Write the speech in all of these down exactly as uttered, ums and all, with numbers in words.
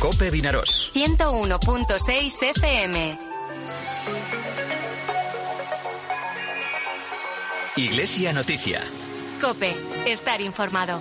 COPE Vinaròs. ciento uno punto seis F M. Iglesia Noticia. COPE, estar informado.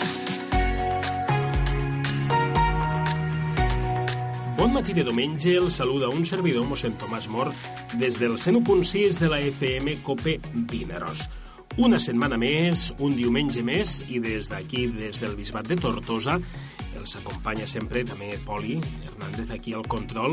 Bon matí de diumenge, el saluda un servidor, mossèn Tomàs Mor, des del cent u punt sis de la F M COPE Vinaròs. Una setmana més, un diumenge més, i des d'aquí, des del Bisbat de Tortosa, els acompanya sempre també Poli Hernández aquí al control,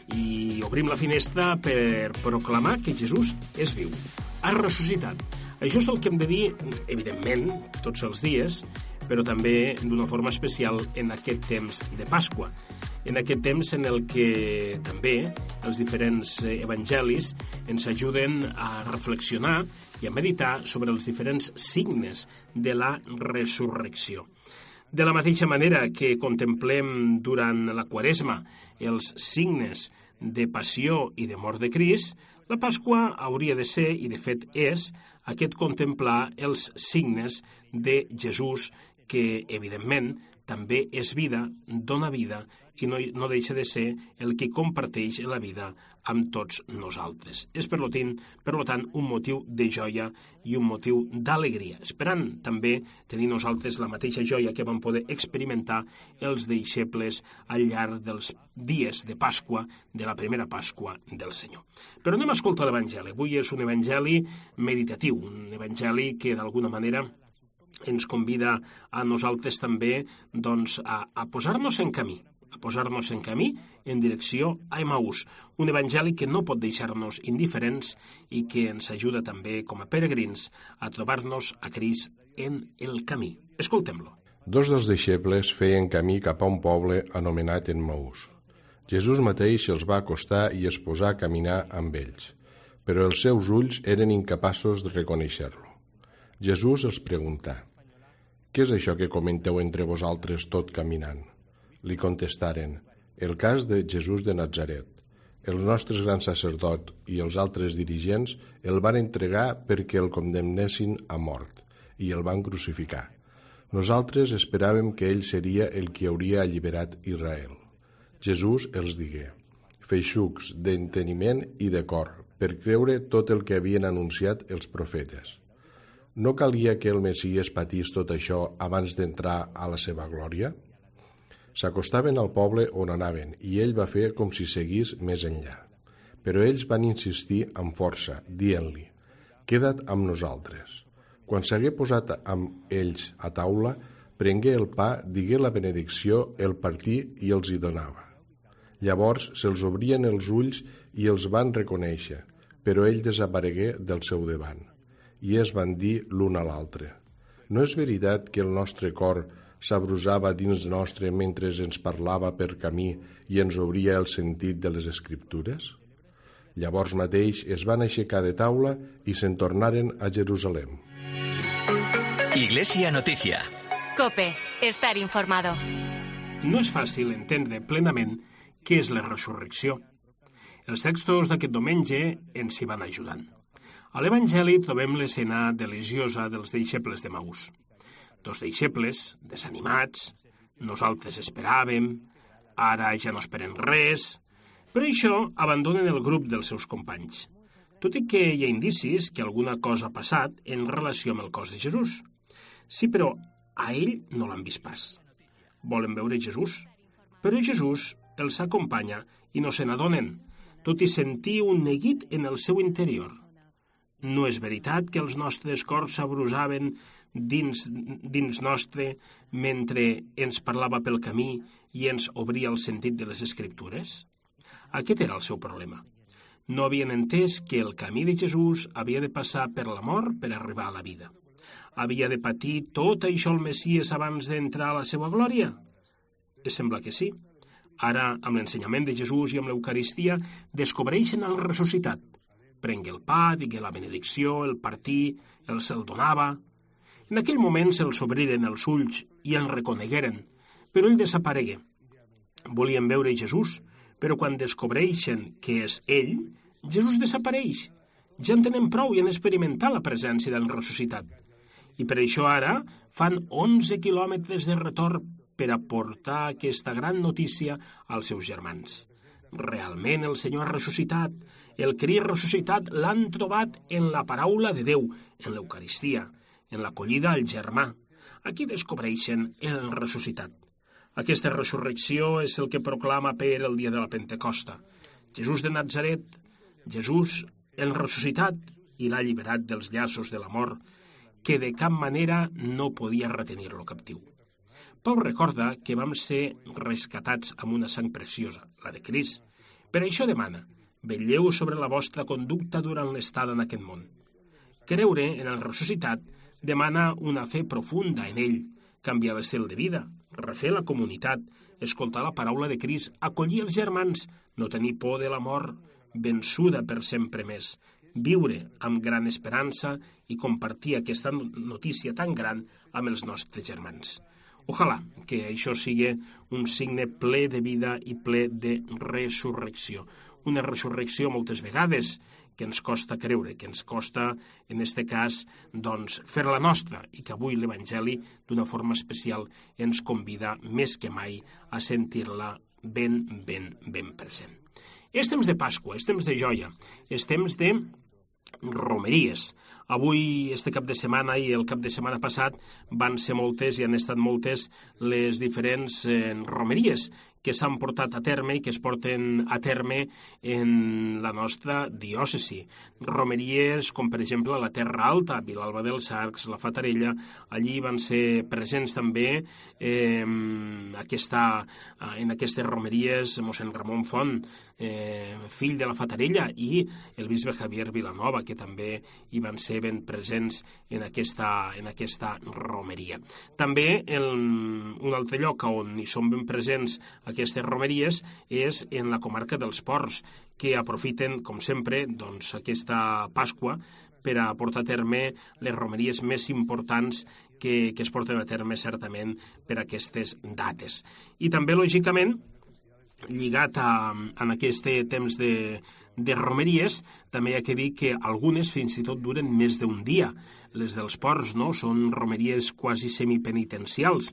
i obrim la finestra per proclamar que Jesús és viu, ha ressuscitat. Això és el que hem de dir, evidentment, tots els dies, però també d'una forma especial en aquest temps de Pasqua, en aquest temps en el que també els diferents evangelis ens ajuden a reflexionar i a meditar sobre els diferents signes de la resurrecció. De la mateixa manera que contemplem durant la Quaresma els signes de passió i de mort de Crist, la Pasqua hauria de ser, i de fet és, aquest contemplar els signes de Jesús, que, evidentment, també és vida, dona vida, i no, no deixa de ser el que comparteix la vida amb tots nosaltres. És, per tant, per tant, un motiu de joia i un motiu d'alegria, esperant també tenir nosaltres la mateixa joia que vam poder experimentar els deixebles al llarg dels dies de Pasqua, de la primera Pasqua del Senyor. Però anem a escoltar l'Evangeli. Avui és un evangeli meditatiu, un evangeli que d'alguna manera ens convida a nosaltres també doncs, a, a posar-nos en camí, a posar-nos en camí en direcció a Emaús, un evangeli que no pot deixar-nos indiferents i que ens ajuda també com a peregrins a trobar-nos a Crist en el camí. Escoltem-lo. Dos dels deixebles feien camí cap a un poble anomenat Emaús. Jesús mateix els va acostar i es posà a caminar amb ells, però els seus ulls eren incapaços de reconèixer-lo. Jesús els preguntà: «Què és això que comenteu entre vosaltres tot caminant?» Li contestaren: «El cas de Jesús de Natzaret. El nostre gran sacerdot i els altres dirigents el van entregar perquè el condemnessin a mort i el van crucificar. Nosaltres esperàvem que ell seria el qui hauria alliberat Israel». Jesús els digué: «Feixucs d'enteniment i de cor, per creure tot el que havien anunciat els profetes. No calia que el Messies patís tot això abans d'entrar a la seva glòria?» S'acostaven al poble on anaven i ell va fer com si seguís més enllà. Però ells van insistir amb força, dient-li: «Queda't amb nosaltres». Quan s'hagué posat amb ells a taula, prengué el pa, digué la benedicció, el partí i els hi donava. Llavors se'ls obrien els ulls i els van reconèixer, però ell desaparegué del seu davant. I es van dir l'un a l'altre: «No és veritat que el nostre cor s'abrusava dins nostre mentre ens parlava per camí i ens obria el sentit de les Escriptures?» Llavors mateix es van aixecar de taula i se'n tornaren a Jerusalem. Iglesia Noticia. COPE, estar informado. No és fàcil entendre plenament què és la resurrecció. Els textos d'aquest diumenge ens hi van ajudant. A l'Evangeli trobem l'escena deliciosa dels deixebles d'Emaús. Dos deixebles, desanimats, nosaltres esperàvem, ara ja no esperen res, però això abandonen el grup dels seus companys, tot i que hi ha indicis que alguna cosa ha passat en relació amb el cos de Jesús. Sí, però a ell no l'han vist pas. Volen veure Jesús, però Jesús els acompanya i no se n'adonen, tot i sentir un neguit en el seu interior. No és veritat que els nostres cors s'abrusaven dins, dins nostre mentre ens parlava pel camí i ens obria el sentit de les Escriptures? Aquest era el seu problema. No havien entès que el camí de Jesús havia de passar per la mort per arribar a la vida. Havia de patir tot això el Messies abans d'entrar a la seva glòria? Es sembla que sí. Ara, amb l'ensenyament de Jesús i amb l'Eucaristia, descobreixen el ressuscitat. Prengué el pa, digué la benedicció, el partí, el se'l donava. En aquell moment se'ls obriren els ulls i el reconegueren, però ell desaparegué. Volien veure Jesús, però quan descobreixen que és ell, Jesús desapareix. Ja en tenen prou i han experimentat la presència del ressuscitat. I per això ara fan onze quilòmetres de retorn per aportar aquesta gran notícia als seus germans. Realment el Senyor ha ressuscitat. El Crist ressuscitat l'han trobat en la paraula de Déu, en l'Eucaristia, en l'acollida al germà. Aquí descobreixen el ressuscitat. Aquesta resurrecció és el que proclama Pere el dia de la Pentecosta. Jesús de Natzaret, Jesús el ressuscitat, i l'ha alliberat dels llaços de la mort, que de cap manera no podia retenir-lo captiu. Pau recorda que vam ser rescatats amb una sang preciosa, la de Crist. Per això demana, vetlleu sobre la vostra conducta durant l'estada en aquest món. Creure en el ressuscitat demana una fe profunda en ell, canviar l'estil de vida, refer la comunitat, escoltar la paraula de Crist, acollir els germans, no tenir por de la mort, vençuda per sempre més, viure amb gran esperança i compartir aquesta notícia tan gran amb els nostres germans. Ojalà que això sigui un signe ple de vida i ple de resurrecció. Una resurrecció moltes vegades que ens costa creure, que ens costa, en aquest cas, doncs, fer-la nostra, i que avui l'Evangeli, d'una forma especial, ens convida més que mai a sentir-la ben, ben, ben present. És temps de Pasqua, és temps de joia, és temps de romeries. Avui, este cap de setmana i el cap de setmana passat van ser moltes i han estat moltes les diferents eh, romeries que s'han portat a terme i que es porten a terme en la nostra diòcesi. Romeries com, per exemple, a la Terra Alta, Vilalba dels Arcs, la Fatarella, allí van ser presents també eh, aquesta, en aquestes romeries mossèn Ramon Font, eh, fill de la Fatarella, i el bisbe Javier Vilanova, que també hi van ser ben presents en aquesta, en aquesta romeria. També el, un altre lloc on hi són ben presents aquestes romeries és en la comarca dels Ports, que aprofiten, com sempre, doncs, aquesta Pasqua per a portar a terme les romeries més importants que, que es porten a terme certament per aquestes dates. I també, lògicament, lligat a, a aquest temps de, de romeries, també hi ha que dir que algunes fins i tot duren més d'un dia. Les dels Ports, no?, són romeries quasi semipenitencials,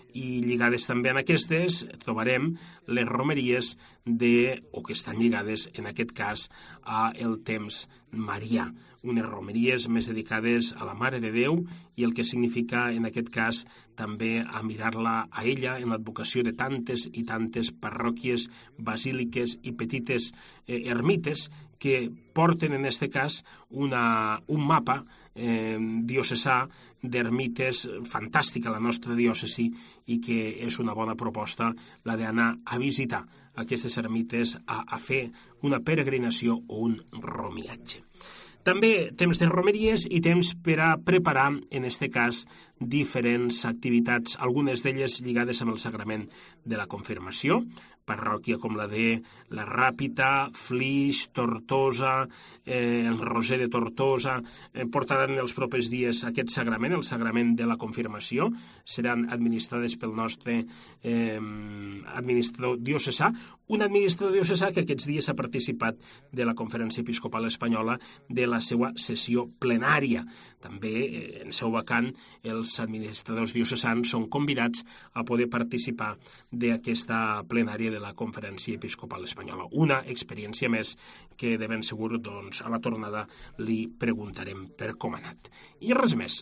i lligades també en aquestes trobarem les romeries de, o que estan lligades en aquest cas a el temps marià, unes romeries més dedicades a la Mare de Déu i el que significa en aquest cas també a mirar-la a ella en l'advocació de tantes i tantes parròquies, basíliques i petites eh, ermites que porten en aquest cas una, un mapa eh, diocesà d'ermites fantàstica a la nostra diòcesi i que és una bona proposta la d'anar a visitar aquestes ermites, a, a fer una peregrinació o un romiatge. També temps de romeries i temps per a preparar, en aquest cas, diferents activitats, algunes d'elles lligades amb el sagrament de la confirmació, parròquia com la de la Ràpita, Flix, Tortosa, eh, el Roser de Tortosa, eh, portaran els propers dies aquest sagrament, el sagrament de la confirmació, seran administrades pel nostre eh, administrador diocesà, un administrador diocesà que aquests dies ha participat de la Conferència Episcopal Espanyola de la seva sessió plenària. També, eh, en seu vacant, els administradors diocesans són convidats a poder participar d'aquesta plenària de la Conferència Episcopal Espanyola. Una experiència més que de ben segur doncs, a la tornada li preguntarem per com ha anat. I res més,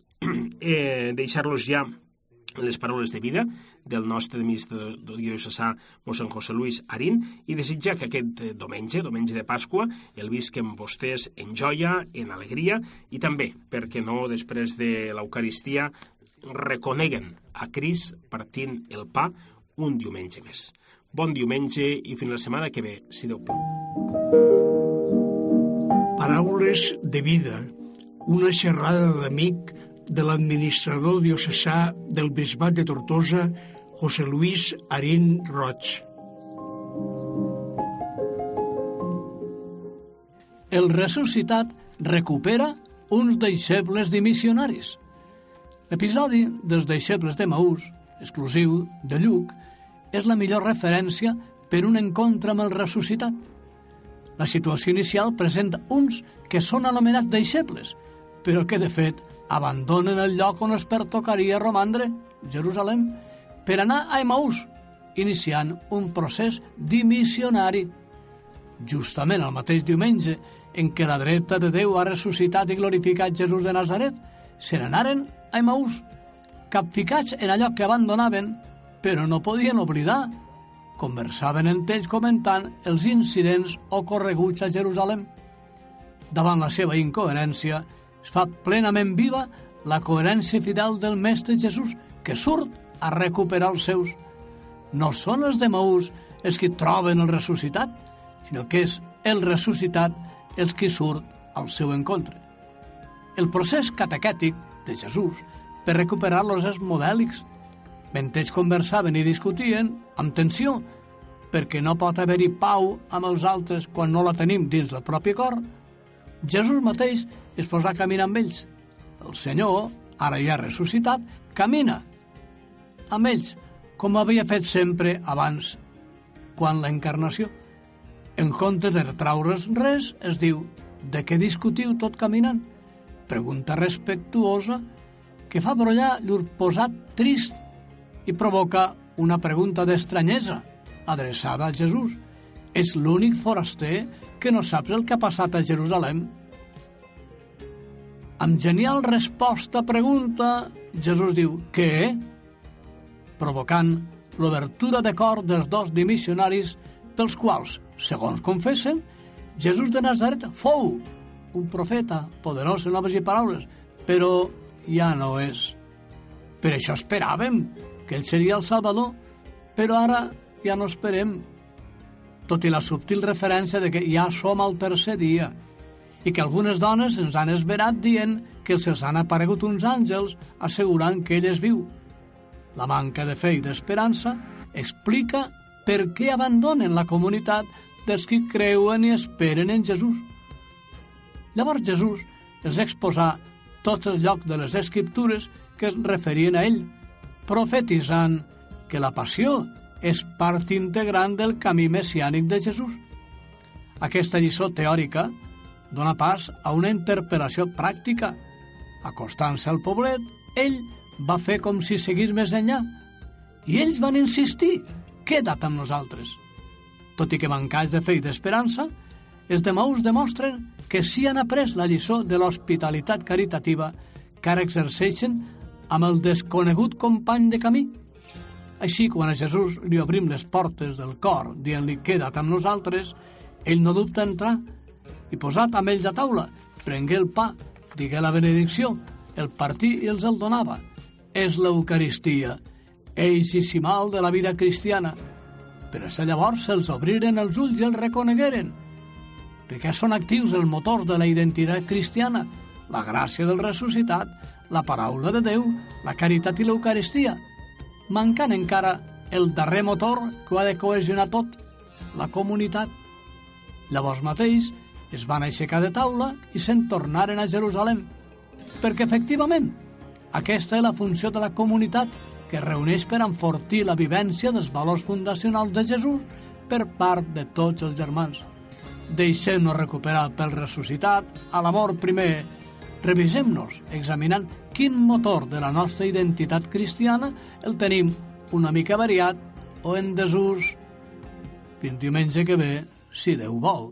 eh, deixar-los ja les paraules de vida del nostre administrador diocesà mossèn José Luis Arín i desitjar que aquest diumenge, diumenge de Pasqua, el visquem vostès en joia, en alegria i també, perquè no, després de l'Eucaristia, reconeguen a Crist partint el pa un diumenge més. Bon diumenge i fins la setmana que ve, si Déu vol. Paraules de vida, una xerrada d'amic de l'administrador diocesà del Bisbat de Tortosa, José Luis Arín Roig. El ressuscitat recupera uns deixebles dimissionaris. L'episodi dels deixebles de Maús, exclusiu de Lluc, és la millor referència per un encontre amb el ressuscitat. La situació inicial presenta uns que són anomenats deixebles, però que, de fet, abandonen el lloc on es pertocaria romandre, Jerusalem, per anar a Emaús, iniciant un procés dimissionari. Justament el mateix diumenge en què la dreta de Déu ha ressuscitat i glorificat Jesús de Nazaret, se n'anaren a Emaús, capficats en allò que abandonaven, però no podien oblidar. Conversaven entre ells comentant els incidents ocorreguts a Jerusalem. Davant la seva incoherència, es fa plenament viva la coherència fidel del Mestre Jesús, que surt a recuperar els seus. No són els d'Emaús els que troben el ressuscitat, sinó que és el ressuscitat els que surt al seu encontre. El procés catequètic de Jesús per recuperar-los és modèlics. Mentre ells conversaven i discutien, amb tensió, perquè no pot haver-hi pau amb els altres quan no la tenim dins el propi cor, Jesús mateix es posa a caminar amb ells. El Senyor, ara ja ressuscitat, camina amb ells, com havia fet sempre abans, quan l'encarnació. En comptes de retraure's res, es diu: de què discutiu tot caminant? Pregunta respectuosa que fa brollar llur posat trist i provoca una pregunta d'estranyesa adreçada a Jesús. És l'únic foraster que no saps el que ha passat a Jerusalem? Amb genial resposta pregunta, Jesús diu: què? Provocant l'obertura de cor dels dos dimissionaris, pels quals, segons confessen, Jesús de Nazaret fou un profeta poderós en obres i paraules, però ja no és. Per això esperàvem que ell seria el Salvador, però ara ja no esperem. Tot i la subtil referència de que ja som al tercer dia i que algunes dones ens han esverat dient que se'ls han aparegut uns àngels assegurant que ell és viu. La manca de fe i d'esperança explica per què abandonen la comunitat dels que creuen i esperen en Jesús. Llavors Jesús els exposà tots els llocs de les Escriptures que es referien a ell, profetitzant que la passió és part integrant del camí messiànic de Jesús. Aquesta lliçó teòrica dona pas a una interpel·lació pràctica. Acostant-se al poblet, ell va fer com si seguís més enllà, i ells van insistir: queda't amb nosaltres. Tot i que mancats de fe i d'esperança, els d'Emaús demostren que sí han après la lliçó de l'hospitalitat caritativa que ara exerceixen amb el desconegut company de camí. Així, quan a Jesús li obrim les portes del cor, dient-li queda't amb nosaltres, ell no dubta entrar, i posat amb ells a taula, prengué el pa, digué la benedicció, el partí i els el donava. És l'Eucaristia, eixissimal de la vida cristiana. Però és llavors se'ls obriren els ulls i els reconegueren, perquè són actius els motors de la identitat cristiana, la gràcia del ressuscitat, la paraula de Déu, la caritat i l'Eucaristia, mancant encara el darrer motor que ho ha de cohesionar tot, la comunitat. Llavors mateix es van aixecar de taula i se'n tornaren a Jerusalem, perquè efectivament aquesta és la funció de la comunitat, que es reuneix per enfortir la vivència dels valors fundacionals de Jesús per part de tots els germans. Deixem-nos recuperar pel ressuscitat a l'amor primer. Revisem-nos examinant quin motor de la nostra identitat cristiana el tenim una mica variat o en desús. Fins diumenge que ve, si Déu vol.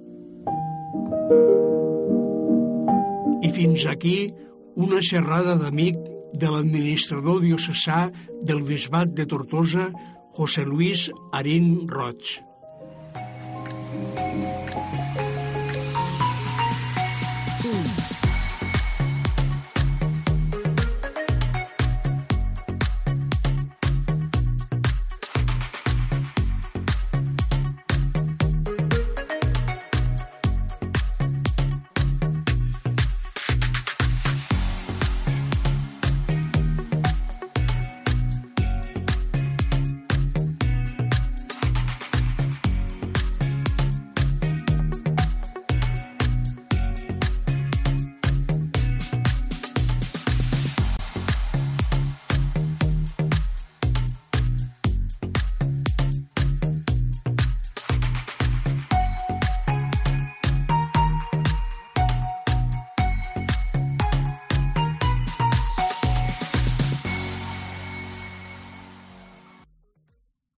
I fins aquí una xerrada d'amic de l'administrador diocesà del Bisbat de Tortosa, José Luis Arín Roig.